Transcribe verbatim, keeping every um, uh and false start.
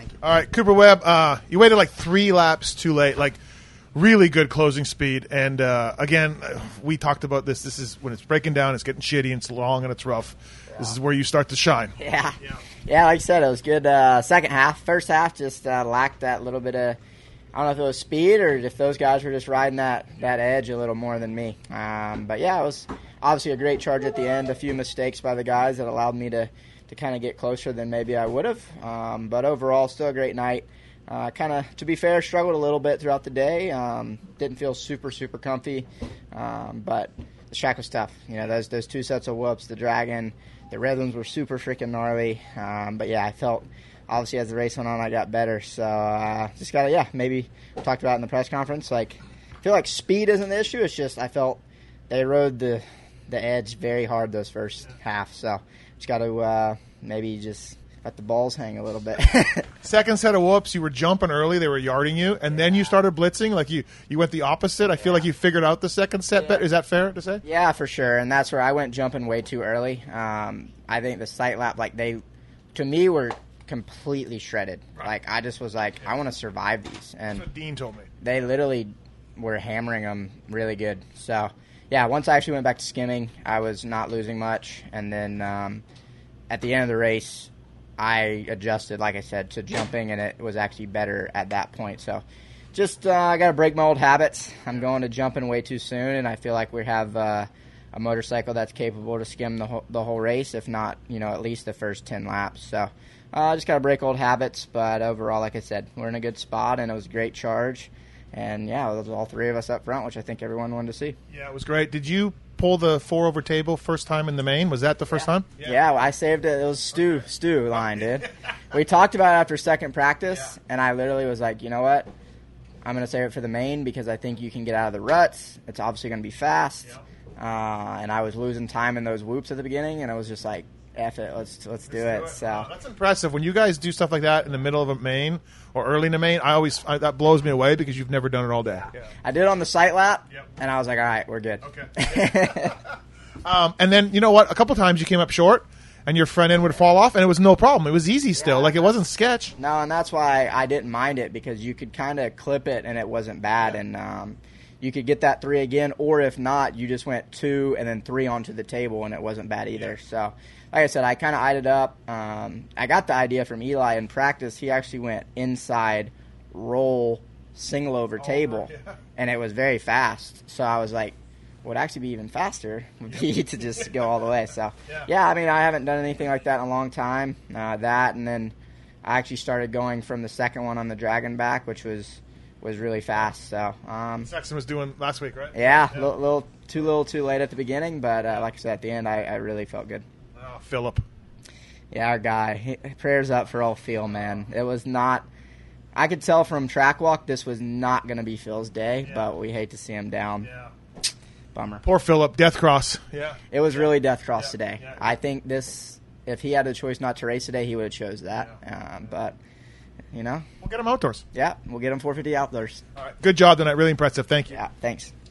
Thank you. All right, Cooper Webb, uh, you waited like three laps too late. Like, really good closing speed. And, uh, again, we talked about this. This is when it's breaking down, it's getting shitty, and it's long, and it's rough. Yeah. This is where you start to shine. Yeah. Yeah, yeah like I said, it was good uh, second half. First half just uh, lacked that little bit of, I don't know if it was speed or if those guys were just riding that, that edge a little more than me. Um, but, yeah, it was obviously a great charge at the end. A few mistakes by the guys that allowed me to, to kind of get closer than maybe I would have. Um, but overall, still a great night. Uh, kind of, to be fair, struggled a little bit throughout the day. Um, didn't feel super, super comfy. Um, but the track was tough. You know, those those two sets of whoops, the Dragon, the rhythms were super freaking gnarly. Um, but, yeah, I felt, obviously, as the race went on, I got better. So, uh, just got to, yeah, maybe we talked about it in the press conference. Like, I feel like speed isn't the issue. It's just I felt they rode the, the edge very hard those first half. So, just got to uh, maybe just let the balls hang a little bit. Second set of whoops, you were jumping early. They were yarding you. And then you started blitzing. Like, you, you went the opposite. I feel yeah. like you figured out the second set yeah. better. Is that fair to say? Yeah, for sure. And that's where I went jumping way too early. Um, I think the sight lap, like, they, to me, were completely shredded. Right. Like, I just was like, yeah. I want to survive these. And that's what Dean told me. They literally were hammering them really good. So, yeah, once I actually went back to skimming, I was not losing much. And then um, at the end of the race, I adjusted, like I said, to jumping, and it was actually better at that point. So just uh, I got to break my old habits. I'm going to jumping way too soon, and I feel like we have uh, a motorcycle that's capable to skim the whole, the whole race, if not, you know, at least the first ten laps. So I uh, just got to break old habits. But overall, like I said, we're in a good spot, and it was a great charge. And, yeah, it was all three of us up front, which I think everyone wanted to see. Yeah, it was great. Did you pull the four over table first time in the main? Was that the first yeah. time? Yeah. yeah, I saved it. It was Stu, Stu line, dude. We talked about it after second practice, yeah. and I literally was like, you know what? I'm going to save it for the main because I think you can get out of the ruts. It's obviously going to be fast. Yeah. Uh, and I was losing time in those whoops at the beginning, and I was just like, F it, let's let's do let's it. Do it. So wow, that's impressive. When you guys do stuff like that in the middle of a main or early in a main, I always I, that blows me away because you've never done it all day. Yeah. Yeah. I did it on the sight lap, yep. and I was like, all right, we're good. Okay. um, and then you know what? A couple times you came up short, and your front end would fall off, and it was no problem. It was easy still. Yeah, like it wasn't sketch. No, and that's why I didn't mind it because you could kind of clip it, and it wasn't bad, yeah. and um, you could get that three again, or if not, you just went two and then three onto the table, and it wasn't bad either. Yeah. So. Like I said, I kind of eyed it up. Um, I got the idea from Eli in practice. He actually went inside, roll, single over table, oh, yeah. and it was very fast. So I was like, what would actually be even faster would be to just go all the way. So, yeah. yeah, I mean, I haven't done anything like that in a long time. Uh, that, and then I actually started going from the second one on the Dragon back, which was was really fast. So um, Sexton was doing last week, right? Yeah, a yeah. little, little too little too late at the beginning, but uh, like I said, at the end, I, I really felt good. Oh, Philip. Yeah, our guy. He, prayers up for old Phil, man. It was not – I could tell from track walk this was not going to be Phil's day, yeah. but we hate to see him down. Yeah. Bummer. Poor Philip. Death cross. Yeah. It was really death cross yeah. today. Yeah. I think this – if he had a choice not to race today, he would have chose that. Yeah. Um, but, you know. We'll get him outdoors. Yeah, we'll get him four fifty outdoors. All right. Good job tonight. Really impressive. Thank you. Yeah, thanks.